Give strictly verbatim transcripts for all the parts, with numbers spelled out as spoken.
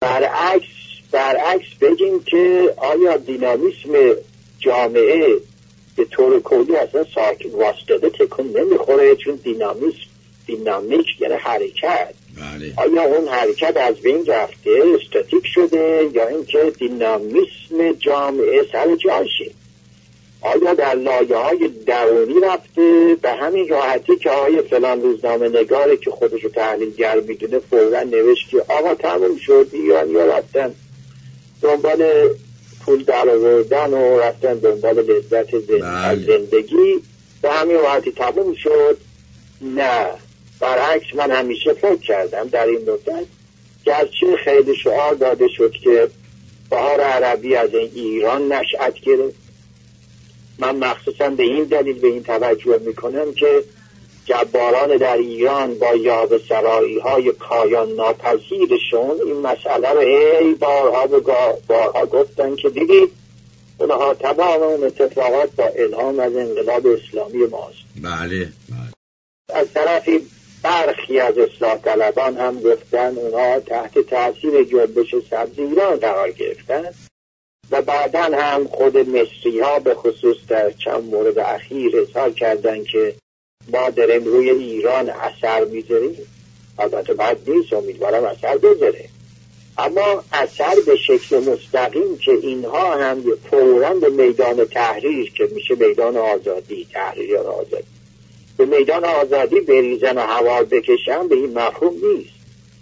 برعکس برعکس بگیم که آیا دینامیسم جامعه به طور کلی اصلا ساکن واسطه تکون نمیخوره؟ چون دینامیسم دینامیک یعنی حرکت. بله. آیا اون حرکت از بین رفته، استاتیک شده، یا اینکه دینامیسم جامعه سر جاشه؟ آیا در لایه های درونی رفته؟ به همین راحتی که آیا فلان روزنامه نگاره که خودشو تحلیلگر میدونه فوراً نوشت که آقا تموم شد، ایرانی ها رفتن دنبال پول در آوردن و رفتن دنبال لذت زند... زندگی، به همین راحتی تموم شد؟ نه، برعکس من همیشه فکر کردم در این مدت گرچه خیلی شعار داده شد که بهار عربی از این ایران نشأت گرفت، من مخصوصا به این دلیل به این توجه میکنم که جباران در ایران با یاوه‌سرایی های پایان ناپذیرشون این مسئله رو هی بارها و بارها گفتن که دیدید اونها تمام اون اتفاقات با الهام از انقلاب اسلامی ماست. بله بله. از طرفی برخی از اصلاح طلبان هم گفتن اونها تحت تاثیر جنبش سبز ایران قرار گرفتن و بعداً هم خود مصری ها به خصوص در چند مورد اخیر اظهار کردن که ما داریم روی ایران اثر میذاریم. البته بعد نیست، امیدوارم اثر بذاره، اما اثر به شکل مستقیم که اینها هم فوراً به میدان تحریر که میشه میدان آزادی، تحریر یا آزادی، به میدان آزادی بریزن و هوار بکشن، به این مفهوم نیست.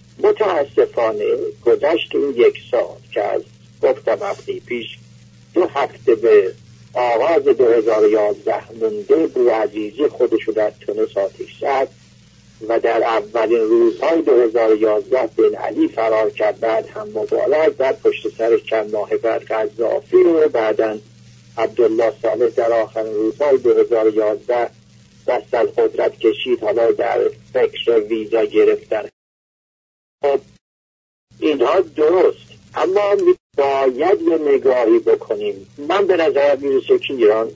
متاسفانه گذشت این یک سال که از گفتم هفته پیش دو هفته به آغاز دو هزار و یازده مونده، بوعزیزی خودشو در تونس آتش زد و در اولین روزهای دو هزار و یازده بن علی فرار کرد، بعد هم مبارک، بعد پشت سر چند ماه بعد قذافی و بعداً عبدالله صالح در آخرین روزهای دو هزار و یازده دست از قدرت کشید، حالا در فکر ویزا گرفتن. خب اینها درست، اما باید یه نگاهی بکنیم. من به نظر میرسه که ایران،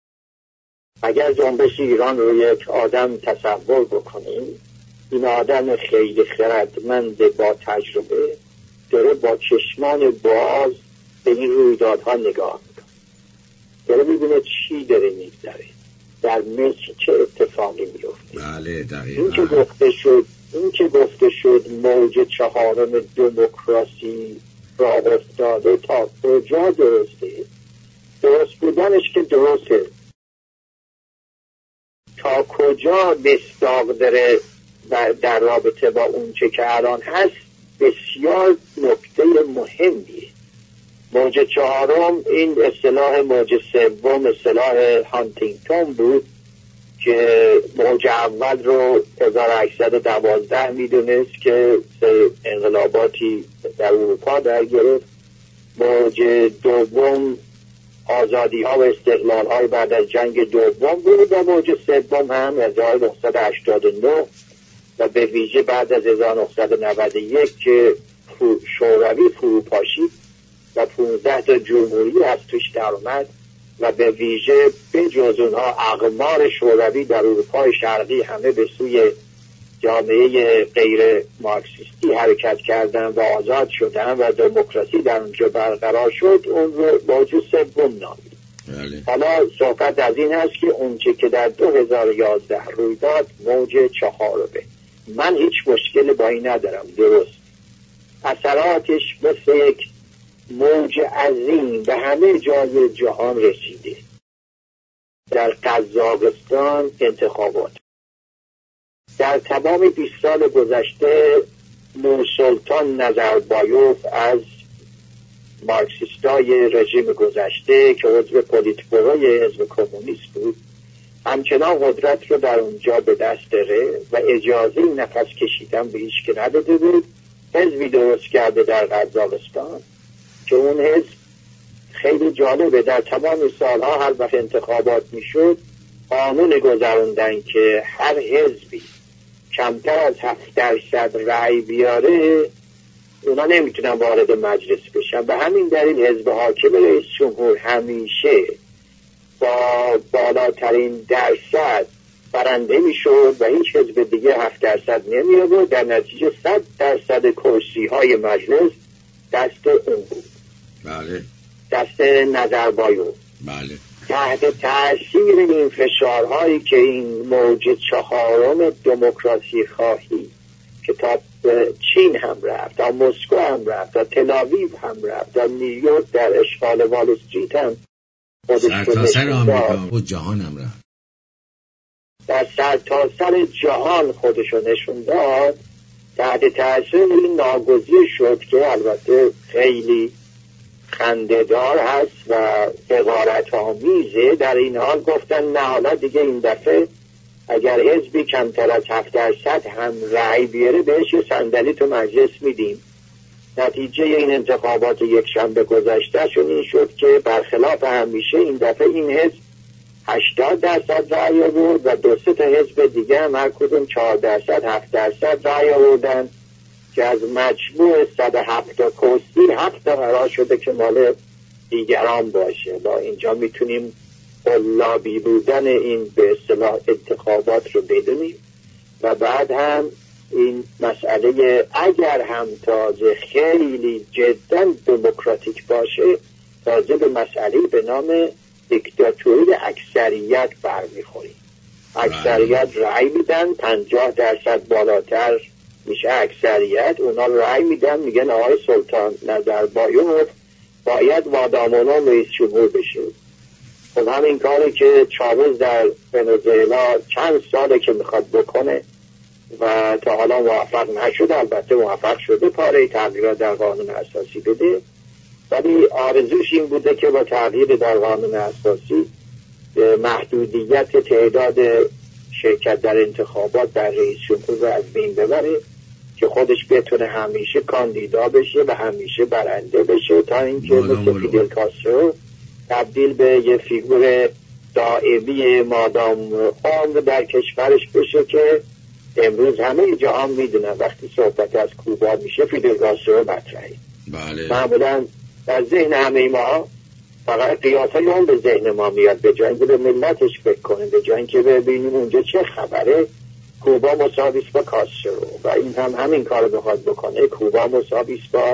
اگر جنبش ایران رو یک آدم تصور بکنیم، این آدم خیلی خردمند با تجربه داره با چشمان باز به این رویدادها نگاه میکنه، داره میبینه چی داره میگذره، در مصر چه اتفاقی میفته. بله دقیقاً. این که گفته شد این که گفته شد موج چهارم دموکراسی راه افتاده، تا کجا درسته؟ درست بودنش که درسته، تا کجا مصداق داره در رابطه با اون چه که الان هست بسیار نکته مهمیه. موج چهارم، این اصطلاح موج سوم اصطلاح هانتینگتون بود که موج اول رو هزار و هشتصد و دوازده میدونست که انقلاباتی در اروپا در گرفت، موج دوم آزادی ها و استقلال های بعد از جنگ دوم بود و موج سوم هم هزار و نهصد و هشتاد و نه و به ویژه بعد از هزار و نهصد و نود و یک که شوروی فروپاشید و پانزده تا جمهوری از توش در اومد و به ویژه به جز اونها اقمار شوروی در اروپای شرقی همه به سوی جامعه غیر مارکسیستی حرکت کردن و آزاد شدن و دموکراسی در اونجا برقرار شد، اون رو موج سوم نامید. بله. حالا صحبت از این هست که اونچه که در دو هزار و یازده روی داد موج چهارمه. من هیچ مشکل با این ندارم، درست اثراتش مثل یک موج عظیم به همه جای جهان رسیده. در قزاقستان انتخابات، در تمام بیست سال گذشته نورسلطان نظربایوف از مارکسیستای رژیم گذشته که عضو پلیتبوروی حزب کمونیست بود، همچنان قدرت رو در اونجا به دست داره و اجازه نفس کشیدن به هیچ که نداده بود. حزبی درست کرده در قزاقستان که اون حزب خیلی جالبه، در تمام سالها هر وقت انتخابات میشد قانون گذروندن که هر حزبی کمتر از هفت درصد رأی بیاره اونا نمیتونن وارد مجلس بشن. به همین دلیل حزب حاکم رئیس جمهور همیشه با بالاترین درصد برنده میشد و هیچ حزب دیگه هفت درصد نمی آورد. در نتیجه صد درصد کرسی های مجلس دست اون بود. بله. دست نظربایو. بله. تحت تأثیر این فشارهایی که این موج چهارم دموکراسی خواهی که تا چین هم رفت، تا مسکو هم رفت، تا تل‌آویو هم رفت، تا نیویورک در اشغال وال استریت هم سرتاسر آمریکا و جهان هم رفت، در سرتاسر جهان خودشو نشون داد. تحت تأثیر این ناگزیر شد که البته خیلی خنده‌دار هست و حقارت آمیزه. در این حال گفتن نه حالا دیگه این دفعه اگر حزبی کمتر از هفت درصد هم رأی بیاره بهش صندلی تو مجلس میدیم. نتیجه این انتخابات یک شنبه گذشتهشون این شد که برخلاف همیشه این دفعه این حزب هشتاد درصد رأی آورد و دو سه تا حزب دیگه هم هر کدوم چهار درصد هفت درصد رأی آوردن که از مجموع صد و هفت تا کرسی هفت تا قرار شده که مال دیگران باشه. با اینجا میتونیم قلابی بودن این به اصطلاح انتخابات رو بدونیم. و بعد هم این مسئله اگر هم تازه خیلی جدا دموکراتیک باشه، تازه به مسئله به نام دیکتاتوری اکثریت برمیخوریم. اکثریت رأی میدن، پنجاه درصد بالاتر میشه اکثریت، اونا رأی میدن میگن آقای سلطان نظربایوف باید وادامونو رئیس جمهور بشه. خب همین کاری که چاوز در ونزوئلا چند ساله که میخواد بکنه و تا حالا موفق نشده. البته موفق شده پاره تغییرات در قانون اساسی بده، ولی آرزوش این بوده که با تغییر در قانون اساسی محدودیت تعداد شرکت در انتخابات در رئیس جمهور رو از بین ببره که خودش بتونه همیشه کاندیدا بشه و همیشه برنده بشه، تا اینکه مثل فیدل کاسترو تبدیل به یه فیگور دائمی مادام عمر در کشورش بشه که امروز همه جهان میدونن وقتی صحبت از کوبا میشه فیدل کاسترو مطرحه. بله. معمولا در ذهن همه ما فقط قیافه اون به ذهن ما میاد، به جای اینکه به ملتش فکر کنه، به جای اینکه ببینیم اونجا چه خبره. کوبا مساویس با کاسترو و این هم همین کار بخواد بکنه. کوبا مساویس با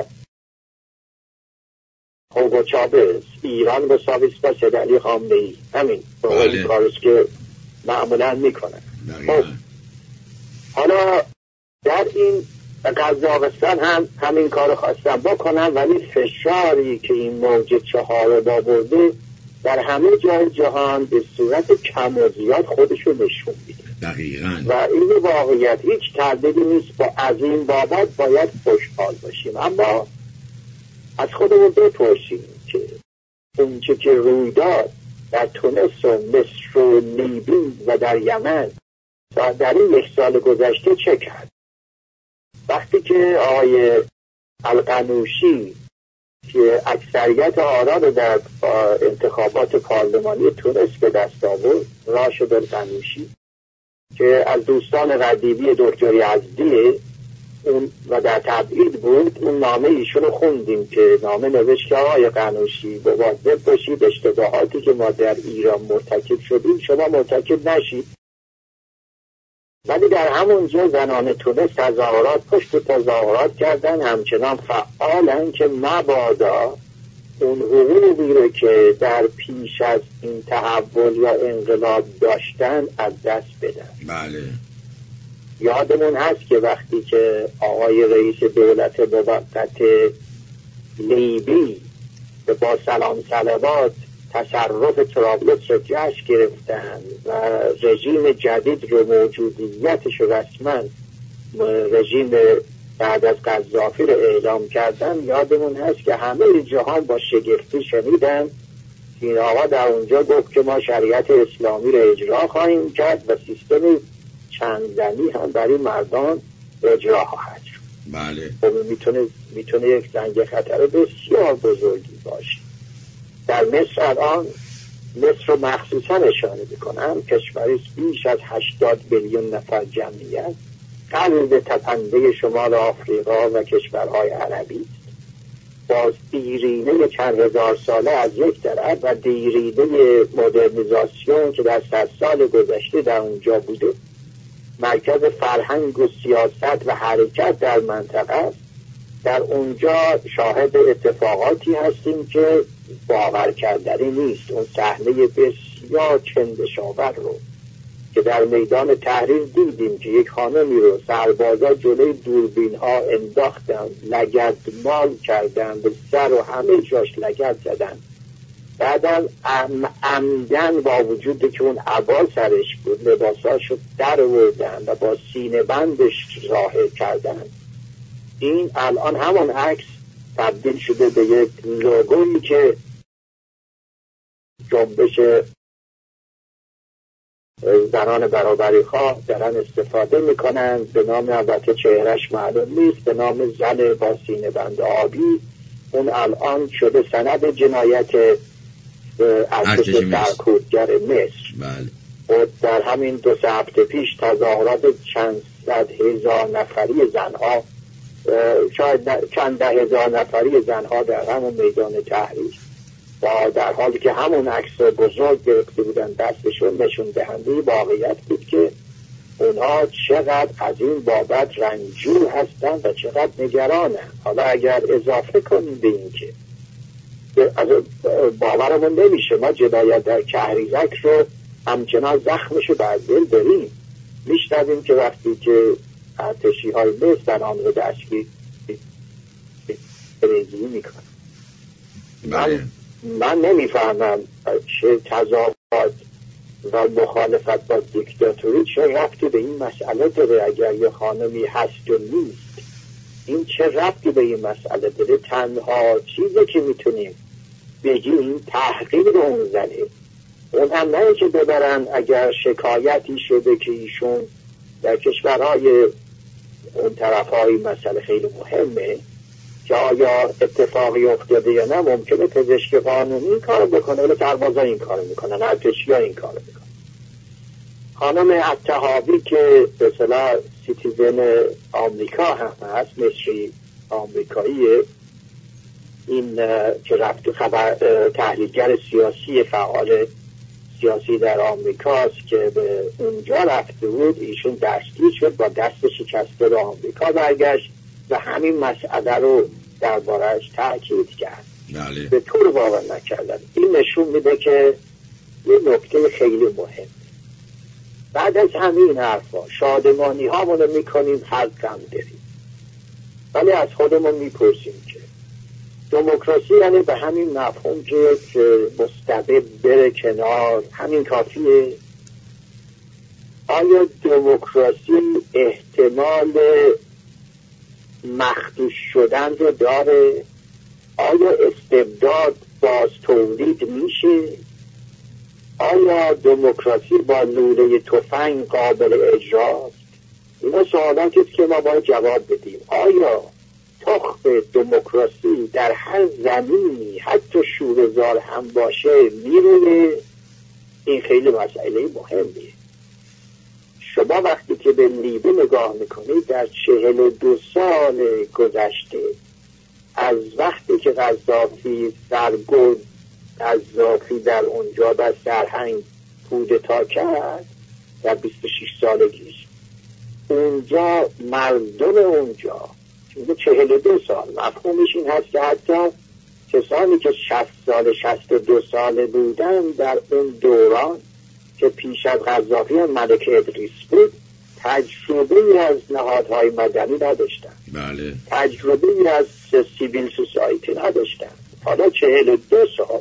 هوگو چاوز، ایران مساویس با سید علی خامنه‌ای. همین این کارست که معمولا میکنن. خب حالا در این قزاقستان هم همین کار خواستن بکنن، ولی فشاری که این موج چهار با برده در همه جای جهان به صورت کم و زیاد خودشو نشون میده. دقیقاً. و این واقعیت هیچ تردیدی نیست، با از این بابت باید خوشحال باشیم. اما از خودمون بپرسیم که اونچه که روی داد در تونس و مصر و لیبی و در یمن تا در این یک سال گذشته چه کرد؟ وقتی که آقای القنوشی که اکثریت آرا رو در انتخابات پارلمانی تونس به دست آورد، راشد القنوشی که از دوستان قدیمی دکتر یزدی اون و در تبعید بود، اون نامه ایشون رو خوندیم که نامه نوشت که آقای قنوشی مواظب باشید اشتباهاتی که ما در ایران مرتکب شدیم شما مرتکب نشید. ولی در همونجا زنان تونس تظاهرات پشت تظاهرات کردن، همچنان فعالن که مبادا اون حقوقی رو که در پیش از این تحول یا انقلاب داشتن از دست بدن. بله. یادمون هست که وقتی که آقای رئیس دولت موقت لیبی با سلام صلوات تصرف طرابلس رو جشن گرفتن و رژیم جدید رو موجودیتش رو رسما رژیم بعد از قذافی رو اعلام کردن، یادمون هست که همه جهان با شگفتی شنیدن این آقا در اونجا گفت که ما شریعت اسلامی رو اجرا خواهیم کرد و سیستم چند زنی هم برای مردان اجرا خواهد شد. بله. خب میتونه میتونه یک زنگ خطر بسیار بزرگی باشه. در مصر الان مصر رو مخصوصا اشاره بکنم، کشوری بیش از هشتاد میلیون نفر جمعیت، قلب تپنده شمال آفریقا و کشورهای عربی، با دیرینه چند هزار ساله از یک طرف و دیرینه مدرنیزاسیون که در صد سال گذشته در اونجا بوده، مرکز فرهنگ و سیاست و حرکت در منطقه است. در اونجا شاهد اتفاقاتی هستیم که باور کردنی نیست. اون صحنه بسیار چندشاور رو که در میدان تحریر دیدیم که یک خانمی رو سربازا جلوی دوربین ها انداختن، لگد مال کردن، به سر و همه جاش لگد زدن، بعدم عمدن با وجود که اون عبا سرش بود لباساشو در آوردن و با سینه بندش ظاهر کردن. این الان همون عکس تبدیل شده به یک لوگویی که جنبش زنان برابری خواه دارن استفاده میکنن، به نام البته چهرش معلوم نیست، به نام زن با سینه بند آبی. اون الان شده سند جنایت ارتش سرکوبگر مصر. بله. و در همین دو سه هفته پیش تظاهرات چند صد هزار نفری زنها، شاید چند ده هزار نفری زنها در همون میدان تحریر، و در حالی که همون عکس بزرگ گرفته بودن دستشون، نشون دهنده واقعیت بود که اونها چقدر از این بابت رنجور هستن و چقدر نگرانن. حالا اگر اضافه کنیم به این که از باورمون نمیشه ما جنایت در کهریزک رو همچنان زخمشو بر دل داریم. میشنویم که وقتی که ارتشی های مصر آن رو دستگیر ریزی میکنن. من, من نمیفهمم چه تضاد و مخالفت با دیکتاتوری چه ربطی به این مسئله داره. اگر یه خانمی هست و نیست، این چه ربطی به این مسئله داره؟ تنها چیزی که میتونیم بگیم این تحقیر اون زنه. اون هم نه که ببرن اگر شکایتی شده که ایشون در کشورهای اون طرفهای مسئله خیلی مهمه که آیا اتفاقی افتاده یا نه، ممکنه پزشک قانونی این کارو بکنه، ولی سربازا این کارو میکنن، ارتشی‌ها این کارو میکنن. خانم الطحاوی که به اصطلاح سیتیزن آمریکا هم هست، مصری آمریکاییه، این که رفت خبر تحلیلگر سیاسی فعال سیاسی در آمریکاست که به اونجا رفته بود، ایشون دستگیر شد، با دست شکسته به آمریکا برگشت و همین مسئله رو درباره‌اش تاکید کرد. بله. به طور باور نکردن. این نشون میده که یه نکته خیلی مهم، بعد از همین حرفا شادمانی هامونو میکنیم، حق هم داریم، ولی از خودمون میپرسیم که دموکراسی یعنی به همین مفهوم که مستبد بره کنار همین کافیه؟ آیا دموکراسی احتمال مخدوش شدن رو داره؟ آیا استبداد باز تولید میشه؟ آیا دموکراسی با لوله تفنگ قابل اجراست؟ اینا سوالاتی است که ما باید جواب بدیم. آیا تخم دموکراسی در هر زمینی حتی شوره‌زار هم باشه میروه؟ این خیلی مسئله مهمیه. شما وقتی که به لیبی نگاه میکنید در چهل و دو سال گذشته از وقتی که قذافی سرگرد قذافی در اونجا در سرهنگ کودتا کرد در بیست و شش سالگیش، اونجا مردم اونجا چهل و دو سال مفهومش این هست که حتی کسانی که شصت سال شصت و دو ساله بودن در اون دوران که پیش از قذافی ملک ادریس بود تجربه از نهادهای مدنی نداشتن. بله. تجربه از سیویل سوسایتی نداشتن. حالا چهل و دو سال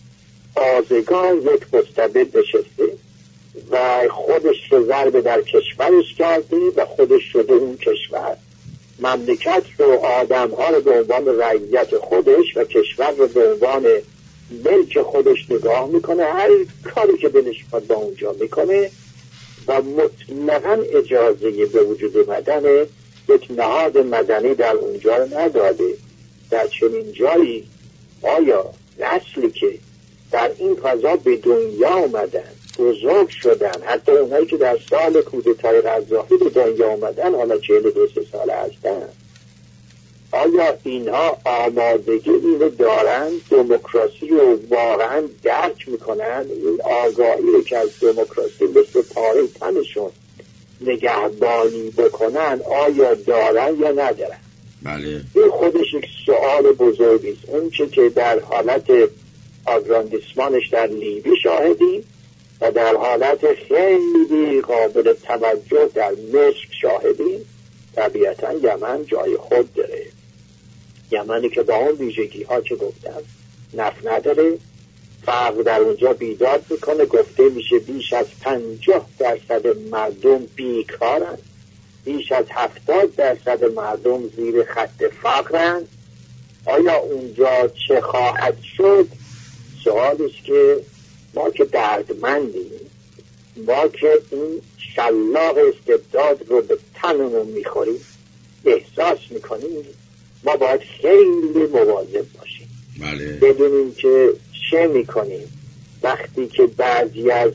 آزگار یک مستبد نشسته و خودش رو ضربه در کشورش کرده و خودش شده اون کشور، مملکت رو، آدم ها رو به عنوان رعیت خودش و کشور رو به عنوان ملک خودش نگاه میکنه، هر کاری که دلش میخواد با اونجا میکنه و مطلقاً اجازه به وجود اومدن یک نهاد مدنی در اونجا رو نداده. در چنین جایی آیا نسلی که در این فضا به دنیا اومدن، بزرگ شدن، حتی اونایی که در سال کودتای قذافی به دنیا اومدن حالا چهل و دو سال هستن، آیا اینها آمادگی اینو دارن دموکراسی رو واقعا درک میکنن؟ این آگاهی رو که از دموکراسی مثل پاره تنشون نگهبانی بکنن آیا دارن یا ندارن؟ بله. این خودش یک سوال بزرگی است. اون چه که در حالت آگراندیسمانش در لیبی شاهدیم و در حالت خیلی قابل توجه در مصر شاهدیم، طبیعتا یمن جای خود داره. یمنی که با اون ویژگی ها که گفتم نفت نداره، فقر در اونجا بیداد میکنه. گفته میشه بیش از پنجاه درصد مردم بیکارن، بیش از هفتاد درصد مردم زیر خط فقرن. آیا اونجا چه خواهد شد؟ سوال است که ما که دردمندیم، ما که این شلاق استبداد رو به تنمون میخوریم، احساس میکنیم، ما باید خیلی مواظب باشیم. بله. بدونیم که چه میکنیم وقتی که بعضی از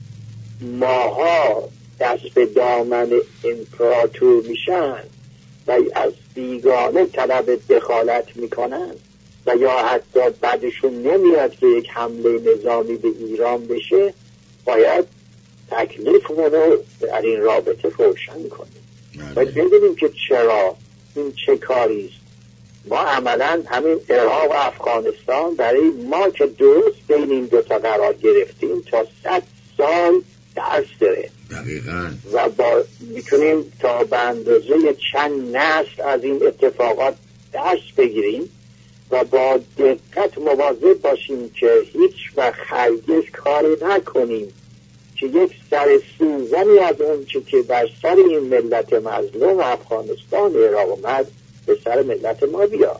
ماها دست به دامن امپراتور میشن و از بیگانه طلب دخالت میکنن و یا حتی بعدشون نمیاد که یک حمله نظامی به ایران بشه، باید تکلیفمون رو در این رابطه روشن کنیم. باید بدونیم که چرا این چه کاری است. ما عملا همین عراق و افغانستان برای ما که درست بین این دوتا قرار گرفتیم تا صد سال درس داره. دقیقاً. و با میتونیم تا به اندازه چند نسل از این اتفاقات درس بگیریم و با دقت مواظب باشیم که هیچ وقت هرگز کاری نکنیم که یک سر سوزنی از اون چه که بر سر این ملت مظلوم افغانستان عراق اومد به سر ملت ما بیاد.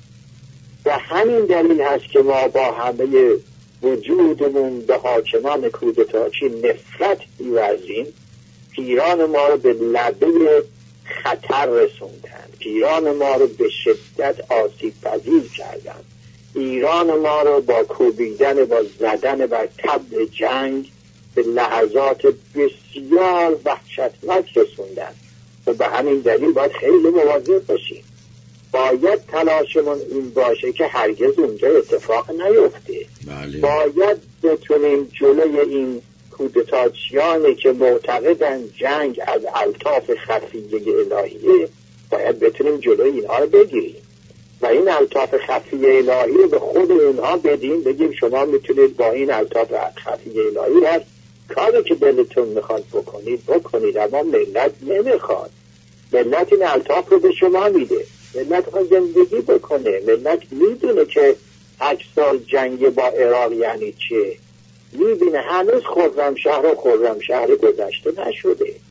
و همین دلیل هست که ما با همه وجودمون به حاکمان کودتاچی نفرت می‌ورزیم. پیران ما رو به لبه خطر رسوندن، پیران ما رو به شدت آسیب پذیر کردن، ایران ما رو با کوبیدن، با زدن بر طبل جنگ به لحظات بسیار وحشتناک رسوندن. و به همین دلیل باید خیلی مواظب باشیم. باید تلاشمون این باشه که هرگز اونجا اتفاق نیفته. بله. باید بتونیم جلوی این کودتاچیانی که معتقدن جنگ از الطاف خفیه الهیه، باید بتونیم جلوی اینها رو بگیریم و این الطاف خفیه الهی رو به خود اونها بدیم، بگیم شما میتونید با این الطاف خفیه الهی هست کاری که دلتون میخواد بکنید بکنید، اما ملت نمیخواد. ملت این الطاف رو به شما میده. ملت خواهد زندگی بکنه. ملت میدونه که هشت سال جنگ با عراق یعنی چه. میبینه هنوز خرمشهر و خرمشهر گذشته نشده.